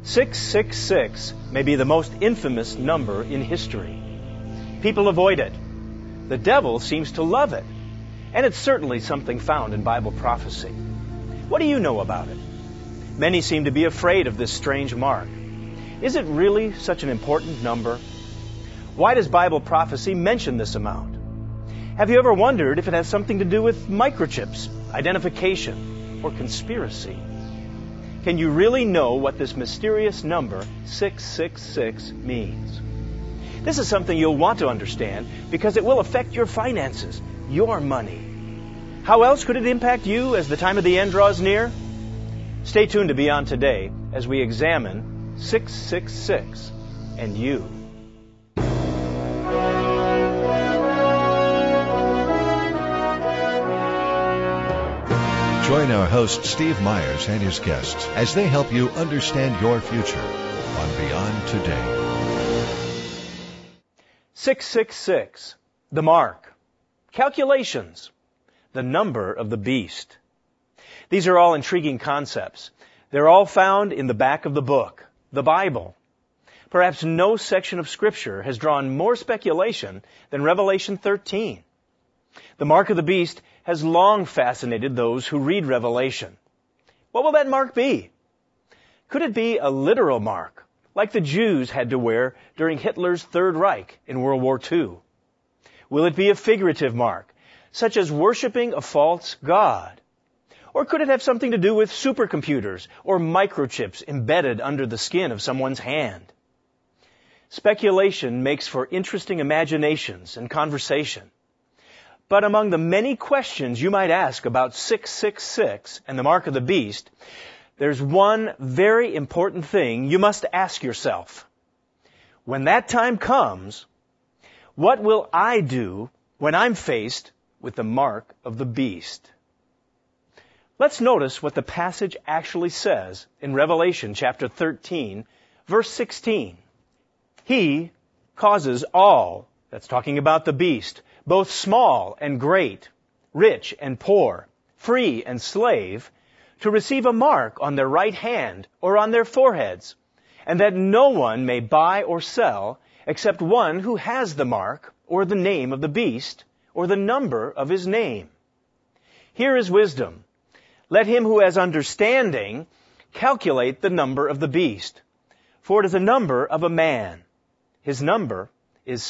666 may be the most infamous number in history. People avoid it. The devil seems to love it. And it's certainly something found in Bible prophecy. What do you know about it? Many seem to be afraid of this strange mark. Is it really such an important number? Why does Bible prophecy mention this amount? Have you ever wondered if it has something to do with microchips, identification, or conspiracy? Can you really know what this mysterious number 666 means? This is something you'll want to understand because it will affect your finances, your money. How else could it impact you as the time of the end draws near? Stay tuned to Beyond Today as we examine 666 and you. Join our host Steve Myers and his guests as they help you understand your future on Beyond Today. 666, the mark, calculations, the number of the beast. These are all intriguing concepts. They're all found in the back of the book, the Bible. Perhaps no section of Scripture has drawn more speculation than Revelation 13. The mark of the beast has long fascinated those who read Revelation. What will that mark be? Could it be a literal mark, like the Jews had to wear during Hitler's Third Reich in World War II? Will it be a figurative mark, such as worshiping a false god? Or could it have something to do with supercomputers or microchips embedded under the skin of someone's hand? Speculation makes for interesting imaginations and conversation. But among the many questions you might ask about 666 and the mark of the beast, there's one very important thing you must ask yourself. When that time comes, what will I do when I'm faced with the mark of the beast? Let's notice what the passage actually says in Revelation chapter 13, verse 16. He causes all, that's talking about the beast, both small and great, rich and poor, free and slave, to receive a mark on their right hand or on their foreheads, and that no one may buy or sell except one who has the mark or the name of the beast or the number of his name. Here is wisdom. Let him who has understanding calculate the number of the beast, for it is the number of a man. His number is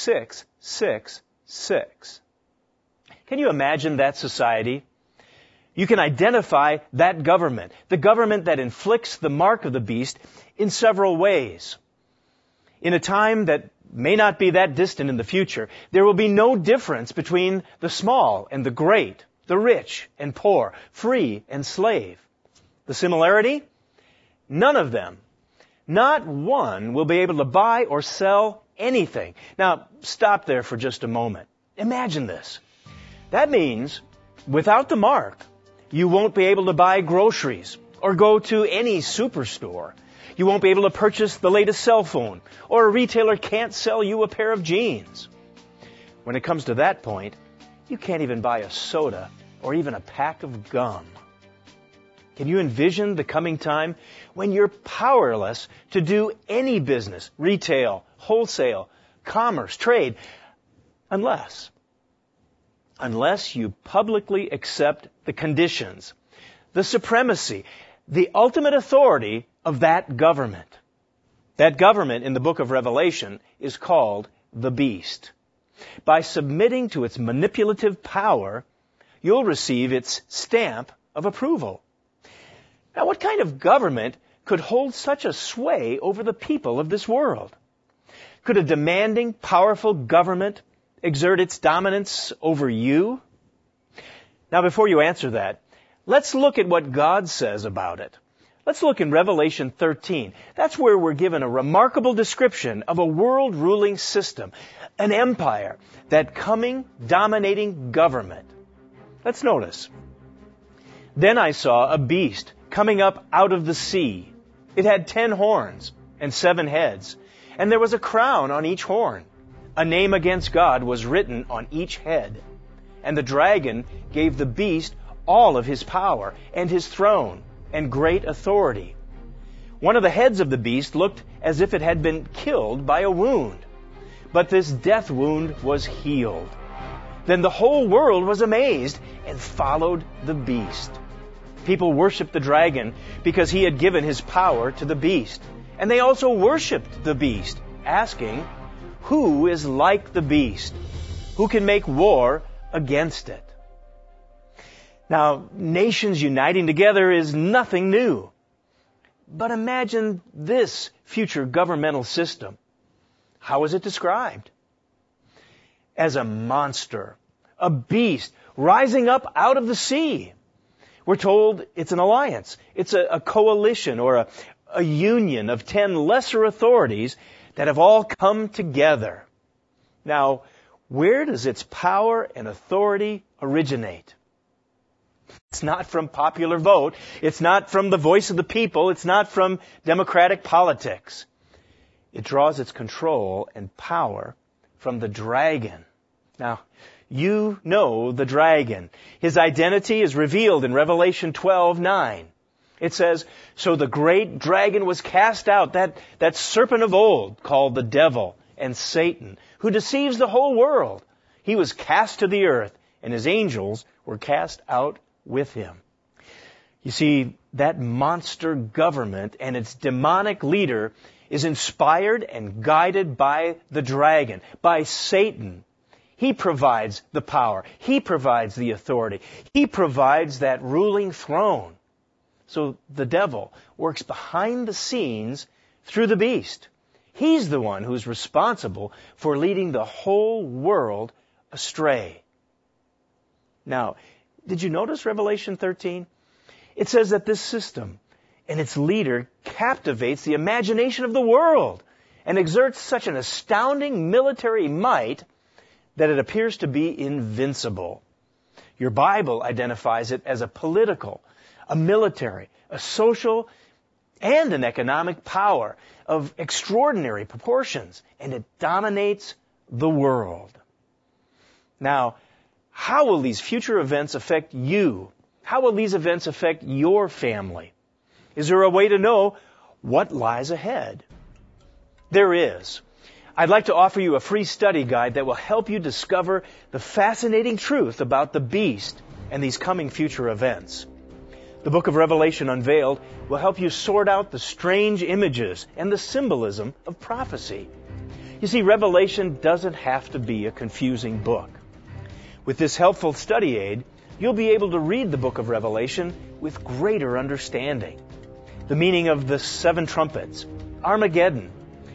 666. Can you imagine that society? You can identify that government, the government that inflicts the mark of the beast, in several ways. In a time that may not be that distant in the future, there will be no difference between the small and the great, the rich and poor, free and slave. The similarity? None of them. Not one will be able to buy or sell anything. Now, stop there for just a moment. Imagine this. That means, without the mark, you won't be able to buy groceries or go to any superstore. You won't be able to purchase the latest cell phone, or a retailer can't sell you a pair of jeans. When it comes to that point, you can't even buy a soda or even a pack of gum. Can you envision the coming time when you're powerless to do any business, retail, wholesale, commerce, trade, unless you publicly accept the conditions, the supremacy, the ultimate authority of that government? That government in the book of Revelation is called the beast. By submitting to its manipulative power, you'll receive its stamp of approval. Now, what kind of government could hold such a sway over the people of this world? Could a demanding, powerful government exert its dominance over you? Now, before you answer that, let's look at what God says about it. Let's look in Revelation 13. That's where we're given a remarkable description of a world-ruling system, an empire, that coming, dominating government. Let's notice. Then I saw a beast coming up out of the sea. It had 10 horns and 7 heads, and there was a crown on each horn. A name against God was written on each head. And the dragon gave the beast all of his power and his throne and great authority. One of the heads of the beast looked as if it had been killed by a wound, but this death wound was healed. Then the whole world was amazed and followed the beast. People worshiped the dragon because he had given his power to the beast. And they also worshiped the beast, asking, "Who is like the beast? Who can make war against it?" Now, nations uniting together is nothing new. But imagine this future governmental system. How is it described? As a monster, a beast rising up out of the sea. We're told it's an alliance. It's a coalition or a union of 10 lesser authorities that have all come together. Now, where does its power and authority originate? It's not from popular vote. It's not from the voice of the people. It's not from democratic politics. It draws its control and power from the dragon. Now, you know the dragon. His identity is revealed in Revelation 12:9. It says, "So the great dragon was cast out, that serpent of old, called the devil and Satan, who deceives the whole world. He was cast to the earth, and his angels were cast out with him." You see, that monster government and its demonic leader is inspired and guided by the dragon, by Satan. He provides the power. He provides the authority. He provides that ruling throne. So the devil works behind the scenes through the beast. He's the one who's responsible for leading the whole world astray. Now, did you notice Revelation 13? It says that this system and its leader captivates the imagination of the world and exerts such an astounding military might that it appears to be invincible. Your Bible identifies it as a political, a military, a social, and an economic power of extraordinary proportions, and it dominates the world. Now, how will these future events affect you? How will these events affect your family? Is there a way to know what lies ahead? There is. I'd like to offer you a free study guide that will help you discover the fascinating truth about the beast and these coming future events. The book of Revelation Unveiled will help you sort out the strange images and the symbolism of prophecy. You see, Revelation doesn't have to be a confusing book. With this helpful study aid, you'll be able to read the book of Revelation with greater understanding. The meaning of the 7 trumpets, Armageddon,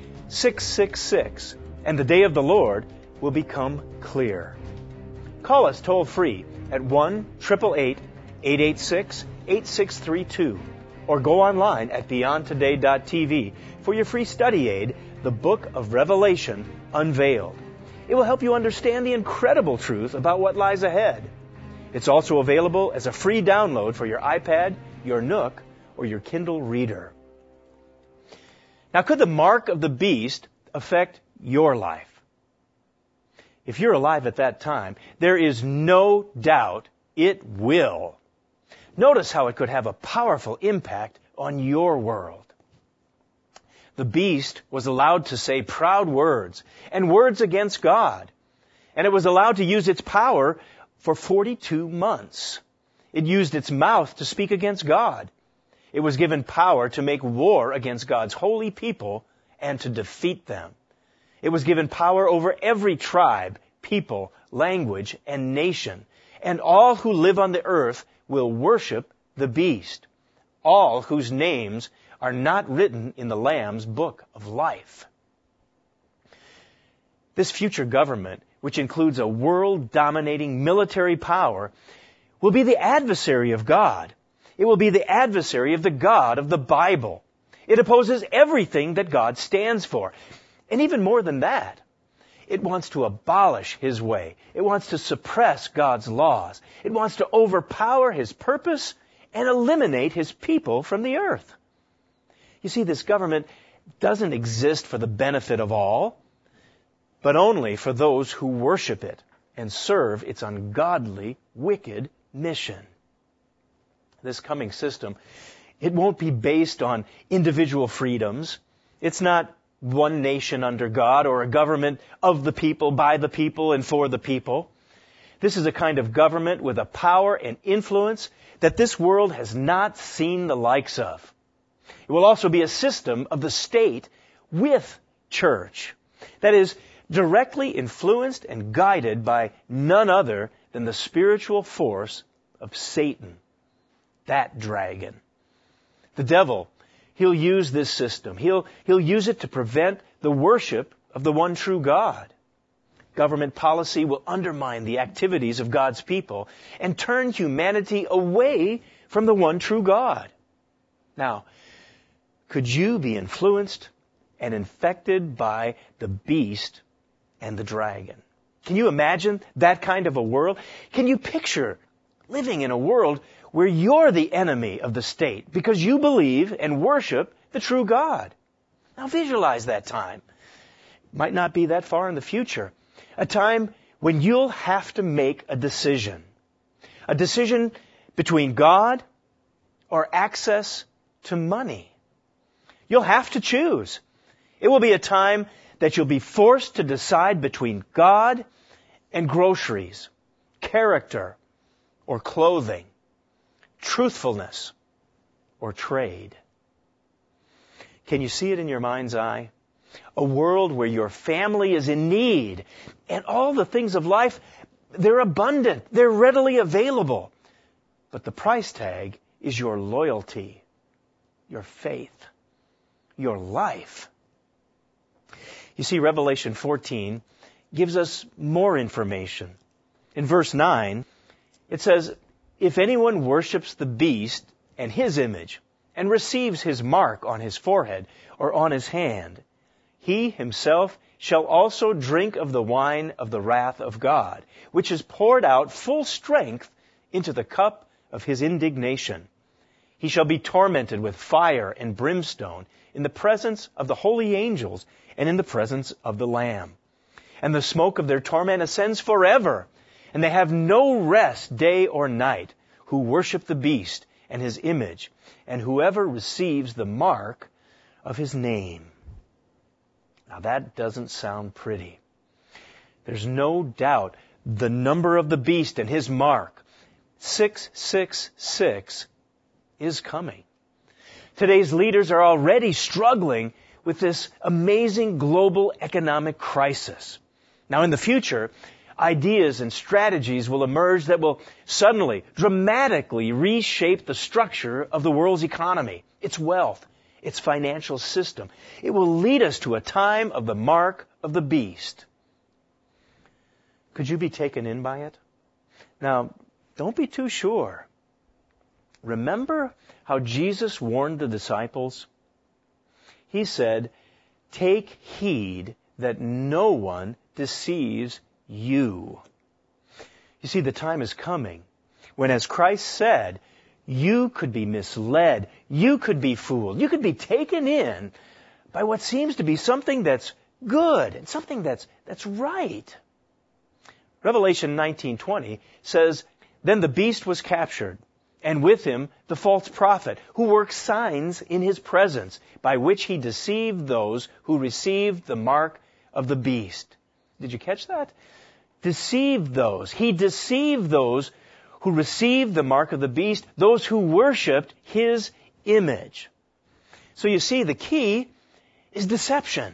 666, and the day of the Lord will become clear. Call us toll-free at 1-888-886-8632 or go online at beyondtoday.tv for your free study aid, The Book of Revelation Unveiled. It will help you understand the incredible truth about what lies ahead. It's also available as a free download for your iPad, your Nook, or your Kindle reader. Now, could the mark of the beast affect your life? If you're alive at that time, there is no doubt it will. Notice how it could have a powerful impact on your world. The beast was allowed to say proud words and words against God, and it was allowed to use its power for 42 months. It used its mouth to speak against God. It was given power to make war against God's holy people and to defeat them. It was given power over every tribe, people, language, and nation. And all who live on the earth will worship the beast, all whose names are not written in the Lamb's book of life. This future government, which includes a world-dominating military power, will be the adversary of God. It will be the adversary of the God of the Bible. It opposes everything that God stands for. And even more than that, it wants to abolish His way. It wants to suppress God's laws. It wants to overpower His purpose and eliminate His people from the earth. You see, this government doesn't exist for the benefit of all, but only for those who worship it and serve its ungodly, wicked mission. This coming system It won't be based on individual freedoms. It's not one nation under God or a government of the people, by the people, and for the people. This is a kind of government with a power and influence that this world has not seen the likes of. It will also be a system of the state with church. That is, directly influenced and guided by none other than the spiritual force of Satan, that dragon. The devil, he'll use this system. He'll use it to prevent the worship of the one true God. Government policy will undermine the activities of God's people and turn humanity away from the one true God. Now, could you be influenced and infected by the beast and the dragon? Can you imagine that kind of a world? Can you picture living in a world where you're the enemy of the state because you believe and worship the true God? Now visualize that time. It might not be that far in the future. A time when you'll have to make a decision. A decision between God or access to money. You'll have to choose. It will be a time that you'll be forced to decide between God and groceries, character or clothing, truthfulness or trade. Can you see it in your mind's eye? A world where your family is in need and all the things of life, they're abundant, they're readily available. But the price tag is your loyalty, your faith, your life. You see, Revelation 14 gives us more information. In verse 9, it says, "If anyone worships the beast and his image and receives his mark on his forehead or on his hand, he himself shall also drink of the wine of the wrath of God, which is poured out full strength into the cup of his indignation. He shall be tormented with fire and brimstone in the presence of the holy angels and in the presence of the Lamb. And the smoke of their torment ascends forever, and they have no rest day or night, who worship the beast and his image, and whoever receives the mark of his name." Now that doesn't sound pretty. There's no doubt the number of the beast and his mark, 666, is coming. Today's leaders are already struggling with this amazing global economic crisis. Now in the future, ideas and strategies will emerge that will suddenly, dramatically reshape the structure of the world's economy, its wealth, its financial system. It will lead us to a time of the mark of the beast. Could you be taken in by it? Now, don't be too sure. Remember how Jesus warned the disciples? He said, "Take heed that no one deceives you." You see, the time is coming when, as Christ said, you could be misled, you could be fooled, you could be taken in by what seems to be something that's good and something that's right. Revelation 19:20 says, "Then the beast was captured, and with him the false prophet, who worked signs in his presence, by which he deceived those who received the mark of the beast." Did you catch that? Deceived those. He deceived those who received the mark of the beast, those who worshipped his image. So you see, the key is deception.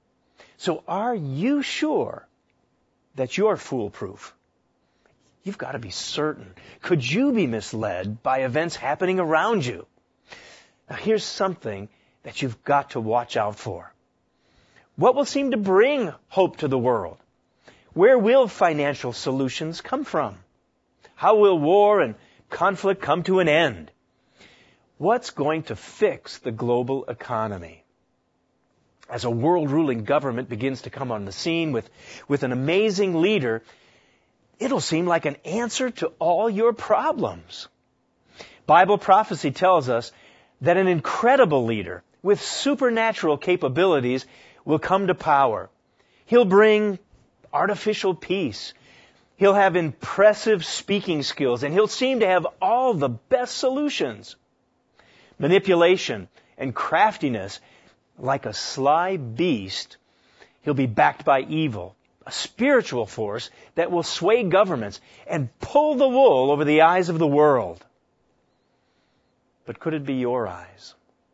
So are you sure that you're foolproof? You've got to be certain. Could you be misled by events happening around you? Now here's something that you've got to watch out for. What will seem to bring hope to the world? Where will financial solutions come from? How will war and conflict come to an end? What's going to fix the global economy? As a world-ruling government begins to come on the scene with an amazing leader, it'll seem like an answer to all your problems. Bible prophecy tells us that an incredible leader with supernatural capabilities will come to power. He'll bring artificial peace. He'll have impressive speaking skills, and he'll seem to have all the best solutions. manipulation, and craftiness. Like a sly beast, he'll be backed by evil, a spiritual force that will sway governments and pull the wool over the eyes of the world. But could it be your eyes?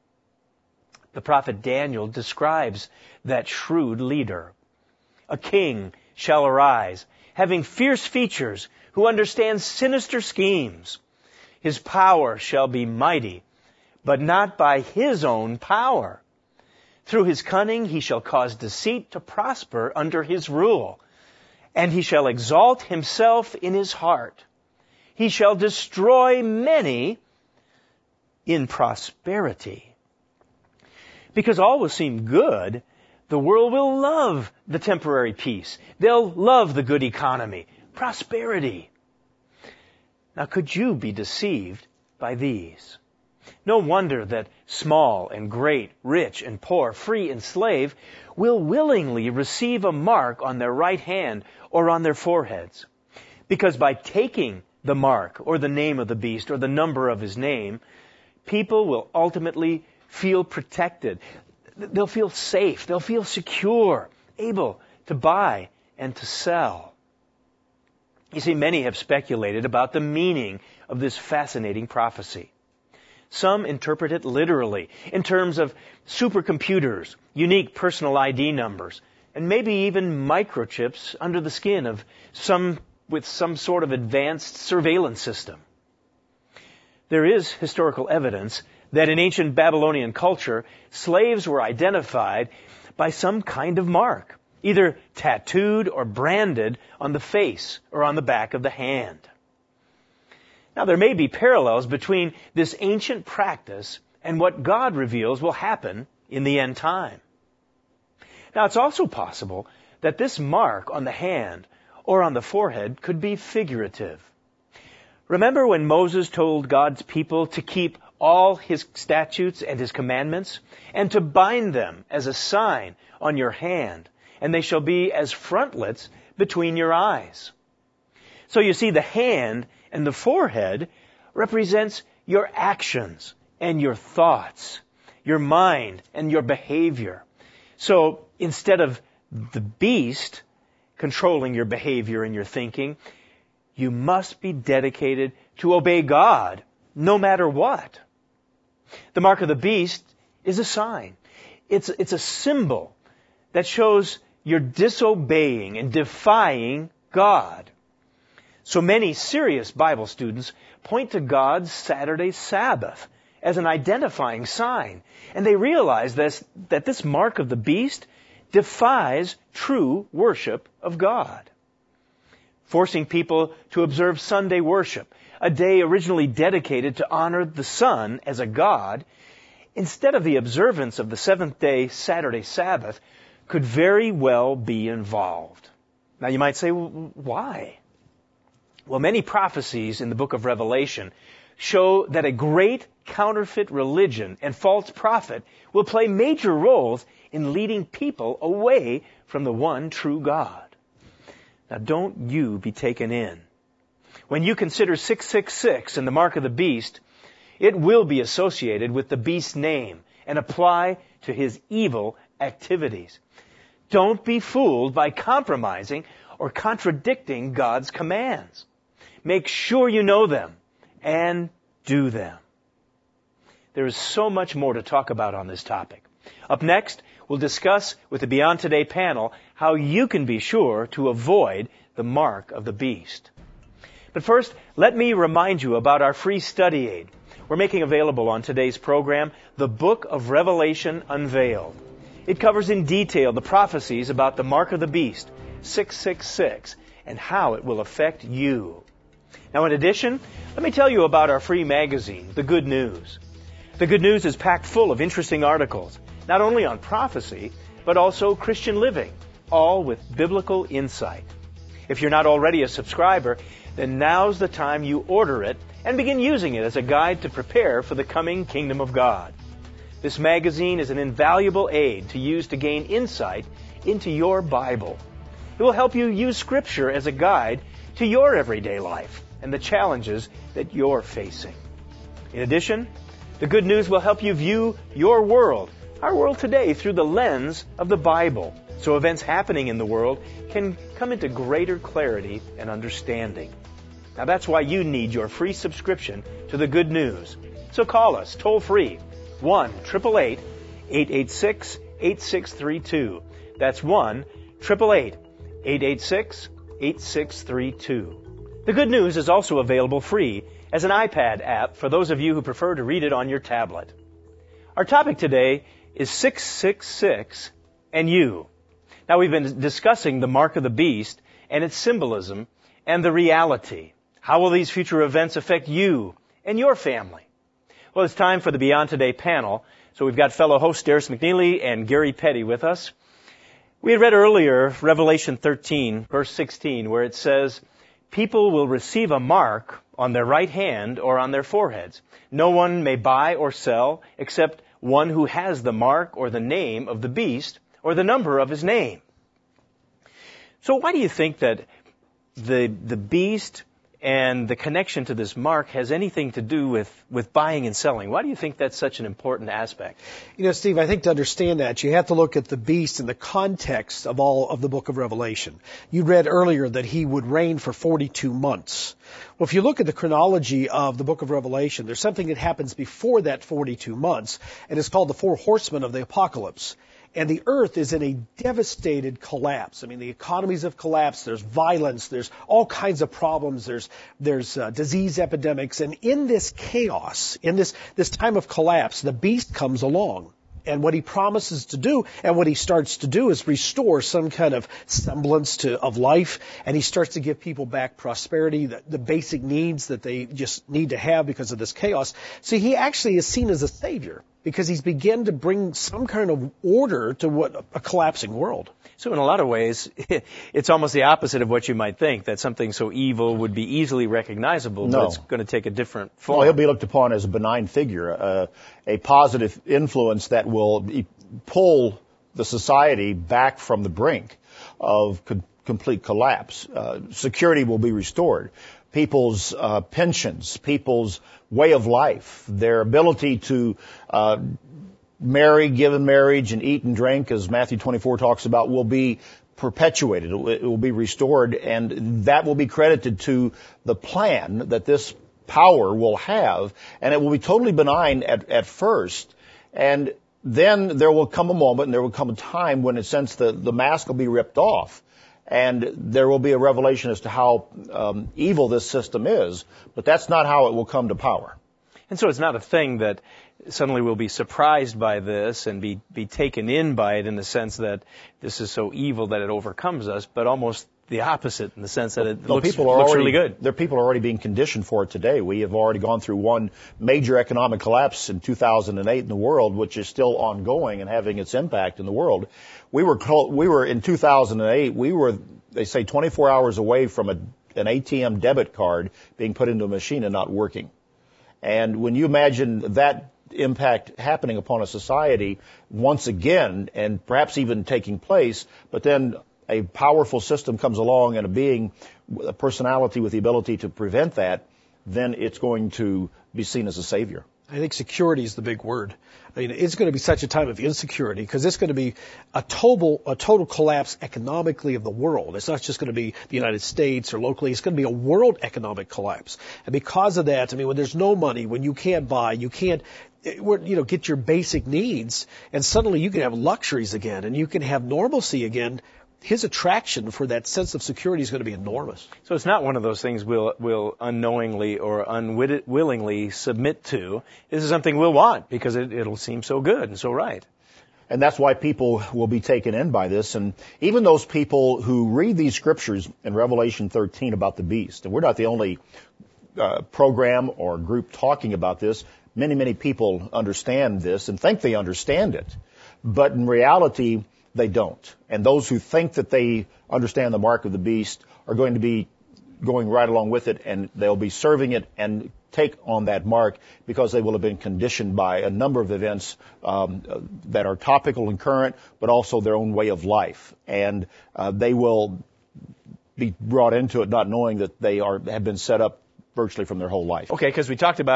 The prophet Daniel describes that shrewd leader. A king shall arise, having fierce features, who understands sinister schemes. His power shall be mighty, but not by his own power. Through his cunning he shall cause deceit to prosper under his rule, and he shall exalt himself in his heart. He shall destroy many in prosperity. Because all will seem good, the world will love the temporary peace. They'll love the good economy, prosperity. Now, could you be deceived by these? No wonder that small and great, rich and poor, free and slave will willingly receive a mark on their right hand or on their foreheads. Because by taking the mark or the name of the beast or the number of his name, people will ultimately feel protected. They'll feel safe. They'll feel secure, able to buy and to sell. You see, many have speculated about the meaning of this fascinating prophecy. Some interpret it literally, in terms of supercomputers, unique personal ID numbers, and maybe even microchips under the skin of with some sort of advanced surveillance system. There is historical evidence that in ancient Babylonian culture, slaves were identified by some kind of mark, either tattooed or branded on the face or on the back of the hand. Now, there may be parallels between this ancient practice and what God reveals will happen in the end time. Now, it's also possible that this mark on the hand or on the forehead could be figurative. Remember when Moses told God's people to keep all his statutes and his commandments, and to bind them as a sign on your hand, and they shall be as frontlets between your eyes. So you see, the hand and the forehead represents your actions and your thoughts, your mind and your behavior. So instead of the beast controlling your behavior and your thinking, you must be dedicated to obey God no matter what. The mark of the beast is a sign. It's a symbol that shows you're disobeying and defying God. So many serious Bible students point to God's Saturday Sabbath as an identifying sign, and they realize that this mark of the beast defies true worship of God. Forcing people to observe Sunday worship, a day originally dedicated to honor the sun as a god, instead of the observance of the seventh-day Saturday Sabbath, could very well be involved. Now you might say, why? Well, many prophecies in the book of Revelation show that a great counterfeit religion and false prophet will play major roles in leading people away from the one true God. Now, don't you be taken in. When you consider 666 and the mark of the beast, it will be associated with the beast's name and apply to his evil activities. Don't be fooled by compromising or contradicting God's commands. Make sure you know them and do them. There is so much more to talk about on this topic. Up next, we'll discuss with the Beyond Today panel how you can be sure to avoid the mark of the beast. But first, let me remind you about our free study aid. We're making available on today's program the Book of Revelation Unveiled. It covers in detail the prophecies about the mark of the beast, 666, and how it will affect you. Now, in addition, let me tell you about our free magazine, The Good News. The Good News is packed full of interesting articles, not only on prophecy, but also Christian living, all with biblical insight. If you're not already a subscriber, then now's the time you order it and begin using it as a guide to prepare for the coming kingdom of God. This magazine is an invaluable aid to use to gain insight into your Bible. It will help you use Scripture as a guide to your everyday life and the challenges that you're facing. In addition, The good news will help you view your world, our world today, through the lens of the Bible, so events happening in the world can come into greater clarity and understanding. Now that's why you need your free subscription to the good news. So call us toll free, 1-888-886-8632. That's 1-888-886-8632. The good news is also available free as an iPad app for those of you who prefer to read it on your tablet. Our topic today is 666 and you. Now we've been discussing the mark of the beast and its symbolism and the reality. How will these future events affect you and your family? Well, it's time for the Beyond Today panel. So we've got fellow hosts Darius McNeely and Gary Petty with us. We had read earlier Revelation 13, verse 16, where it says, people will receive a mark on their right hand or on their foreheads. No one may buy or sell except one who has the mark or the name of the beast or the number of his name. So why do you think that the beast and the connection to this mark has anything to do with buying and selling? Why do you think that's such an important aspect? You know, Steve, I think to understand that, you have to look at the beast in the context of all of the book of Revelation. You read earlier that he would reign for 42 months. Well, if you look at the chronology of the book of Revelation, there's something that happens before that 42 months, and it's called the four horsemen of the apocalypse. And the earth is in a devastated collapse. I mean, the economies have collapsed. There's violence. There's all kinds of problems. There's disease epidemics. And in this chaos, in this time of collapse, the beast comes along. And what he promises to do, and what he starts to do, is restore some kind of semblance of life. And he starts to give people back prosperity, the basic needs that they just need to have because of this chaos. So he actually is seen as a savior, because he's begun to bring some kind of order to what a collapsing world. So in a lot of ways, it's almost the opposite of what you might think, that something so evil would be easily recognizable, but it's going to take a different form. Well, he'll be looked upon as a benign figure, a positive influence that will pull the society back from the brink of complete collapse. Security will be restored. People's pensions, people's way of life, their ability to marry, give in marriage, and eat and drink, as Matthew 24 talks about, will be perpetuated. It will be restored, and that will be credited to the plan that this power will have, and it will be totally benign at first. And then there will come a moment, and there will come a time when, in a sense, the mask will be ripped off. And there will be a revelation as to how evil this system is, but that's not how it will come to power. And so it's not a thing that suddenly we'll be surprised by this and be taken in by it in the sense that this is so evil that it overcomes us, but almost the opposite in the sense that it looks really good. There are people already being conditioned for it today. We have already gone through one major economic collapse in 2008 in the world, which is still ongoing and having its impact in the world. We were in 2008, they say 24 hours away from an ATM debit card being put into a machine and not working. And when you imagine that impact happening upon a society once again, and perhaps even taking place, but then a powerful system comes along and a personality with the ability to prevent that, then it's going to be seen as a savior. I think security is the big word. I mean, it's going to be such a time of insecurity because it's going to be a total collapse economically of the world. It's not just going to be the United States or locally. It's going to be a world economic collapse. And because of that, I mean, when there's no money, when you can't buy, you can't, get your basic needs, and suddenly you can have luxuries again and you can have normalcy again. His attraction for that sense of security is going to be enormous. So it's not one of those things we'll unknowingly or unwillingly submit to. This is something we'll want because it'll seem so good and so right. And that's why people will be taken in by this. And even those people who read these scriptures in Revelation 13 about the beast, and we're not the only program or group talking about this. Many people understand this and think they understand it. But in reality, they don't. And those who think that they understand the mark of the beast are going to be going right along with it, and they'll be serving it and take on that mark because they will have been conditioned by a number of events that are topical and current, but also their own way of life. And they will be brought into it not knowing that they have been set up virtually from their whole life. Okay, because we talked about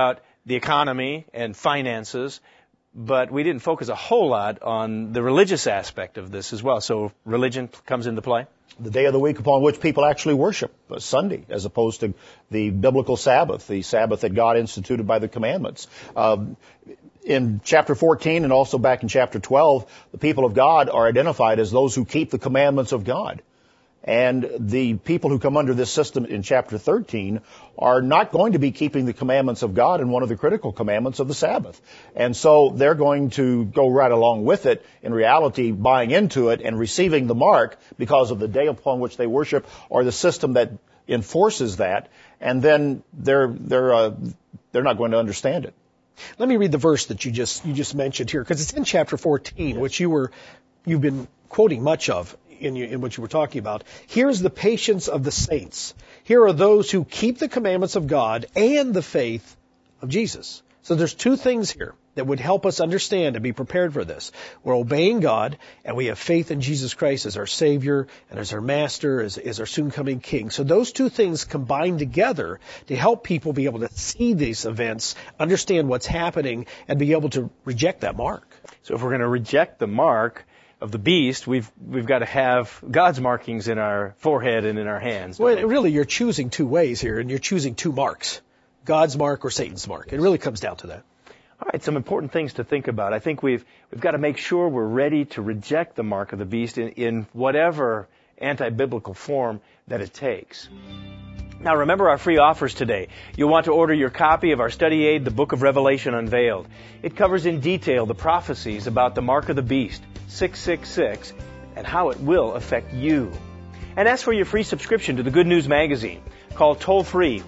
the economy and finances, but we didn't focus a whole lot on the religious aspect of this as well. So religion comes into play? The day of the week upon which people actually worship, Sunday, as opposed to the biblical Sabbath, the Sabbath that God instituted by the commandments. In chapter 14 and also back in chapter 12, the people of God are identified as those who keep the commandments of God. And the people who come under this system in chapter 13 are not going to be keeping the commandments of God and one of the critical commandments of the Sabbath. And so they're going to go right along with it, in reality, buying into it and receiving the mark because of the day upon which they worship or the system that enforces that. And then they're not going to understand it. Let me read the verse that you just mentioned here, because it's in chapter 14, yes, which you've been quoting much of in what you were talking about. Here's the patience of the saints. Here are those who keep the commandments of God and the faith of Jesus. So there's two things here that would help us understand and be prepared for this. We're obeying God, and we have faith in Jesus Christ as our Savior and as our Master, as our soon-coming King. So those two things combine together to help people be able to see these events, understand what's happening, and be able to reject that mark. So if we're going to reject the mark of the beast, we've got to have God's markings in our forehead and in our hands. Well, really, you're choosing two ways here, and you're choosing two marks, God's mark or Satan's mark. It really comes down to that. All right, some important things to think about. I think we've got to make sure we're ready to reject the mark of the beast in whatever anti-biblical form that it takes. Now remember our free offers today. You'll want to order your copy of our study aid, The Book of Revelation Unveiled. It covers in detail the prophecies about the mark of the beast, 666, and how it will affect you. And as for your free subscription to the Good News Magazine, call toll-free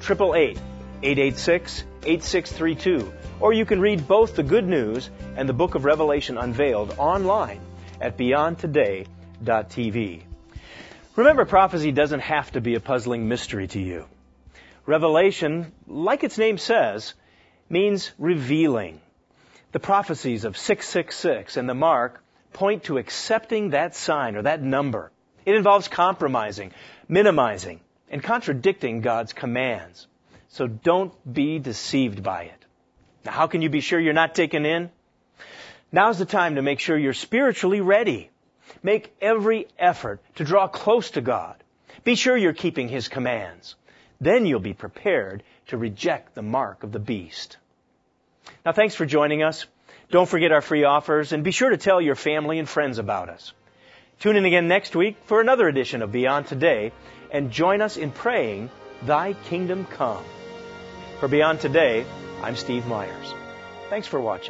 1-888-886-8632, or you can read both the Good News and the Book of Revelation Unveiled online at beyondtoday.tv. Remember, prophecy doesn't have to be a puzzling mystery to you. Revelation, like its name says, means revealing. The prophecies of 666 and the mark point to accepting that sign or that number. It involves compromising, minimizing, and contradicting God's commands. So don't be deceived by it. Now, how can you be sure you're not taken in? Now's the time to make sure you're spiritually ready. Make every effort to draw close to God. Be sure you're keeping His commands. Then you'll be prepared to reject the mark of the beast. Now, thanks for joining us. Don't forget our free offers, and be sure to tell your family and friends about us. Tune in again next week for another edition of Beyond Today, and join us in praying, Thy Kingdom Come. For Beyond Today, I'm Steve Myers. Thanks for watching.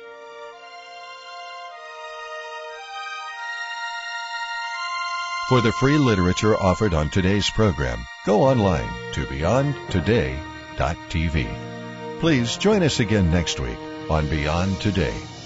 For the free literature offered on today's program, go online to beyondtoday.tv. Please join us again next week on Beyond Today.